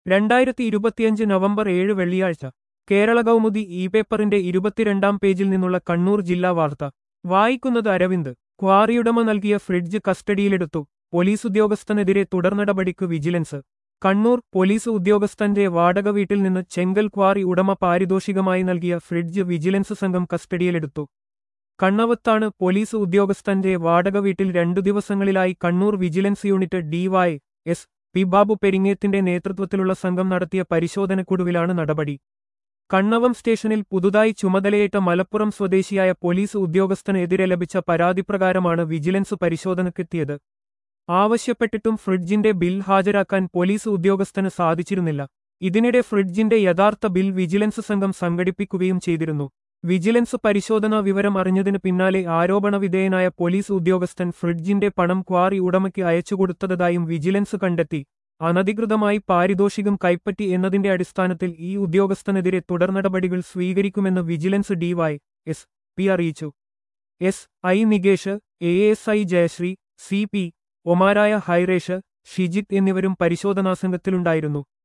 2025 November 7 വെള്ളിയാഴ്ച Kerala Kaumudi E പേപ്പറിന്റെ 22-ാം പേജിൽ നിന്നുള്ള കണ്ണൂർ ജില്ലാ വാർത്ത വായിക്കുന്നത് അരവിന്ദ്. ക്വാറിയുടമ നൽകിയ ഫ്രിഡ്ജ് കസ്റ്റഡിയിലെടുത്തു. പോലീസ് ഉദ്യോഗസ്ഥനെതിരെ തുടർനടപടിക്ക് വിജിലൻസ്. കണ്ണൂർ പോലീസ് ഉദ്യോഗസ്ഥന്റെ വാടക വീട്ടിൽ നിന്ന് ചെങ്കൽ ക്വാറി ഉടമ പാരിതോഷികമായി നൽകിയ ഫ്രിഡ്ജ് വിജിലൻസ് സംഘം കസ്റ്റഡിയിലെടുത്തു. കണ്ണവത്താണ് പോലീസ് ഉദ്യോഗസ്ഥന്റെ വാടക വീട്ടിൽ 2 ദിവസങ്ങളിലായി Kannur vigilance unit DY S P Babu പെരിങ്ങേത്തിന്റെ നേതൃത്വത്തിലുള്ള സംഘം നടത്തിയ പരിശോധനക്കൊടുവിലാണ് നടപടി. കണ്ണവം സ്റ്റേഷനിൽ പുതുതായി ചുമതലയേറ്റ മലപ്പുറം സ്വദേശിയായ പോലീസ് ഉദ്യോഗസ്ഥന് എതിരെ ലഭിച്ച പരാതിപ്രകാരമാണ് വിജിലൻസ് പരിശോധനയ്ക്കെത്തിയത്. ആവശ്യപ്പെട്ടിട്ടും ഫ്രിഡ്ജിന്റെ ബിൽ ഹാജരാക്കാൻ പോലീസ് ഉദ്യോഗസ്ഥന് സാധിച്ചിരുന്നില്ല. ഇതിനിടെ ഫ്രിഡ്ജിന്റെ യഥാർത്ഥ ബിൽ വിജിലൻസ് സംഘം സംഘടിപ്പിക്കുകയും ചെയ്തിരുന്നു. വിജിലൻസ് പരിശോധനാ വിവരം അറിഞ്ഞതിന് പിന്നാലെ ആരോപണവിധേയനായ പോലീസ് ഉദ്യോഗസ്ഥൻ ഫ്രിഡ്ജിന്റെ പണം ക്വാറി ഉടമയ്ക്ക് അയച്ചുകൊടുത്തതായും വിജിലൻസ് കണ്ടെത്തി. അനധികൃതമായി പാരിതോഷികം കൈപ്പറ്റി എന്നതിന്റെ അടിസ്ഥാനത്തിൽ ഈ ഉദ്യോഗസ്ഥനെതിരെ തുടർനടപടികൾ സ്വീകരിക്കുമെന്ന് വിജിലൻസ് ഡിവൈ എസ് പി അറിയിച്ചു. S I Nikesh, ASI Jayasree, CP ഒമാരായ ഹൈറേഷ്, ഷിജിത്ത് എന്നിവരും പരിശോധനാസംഘത്തിലുണ്ടായിരുന്നു.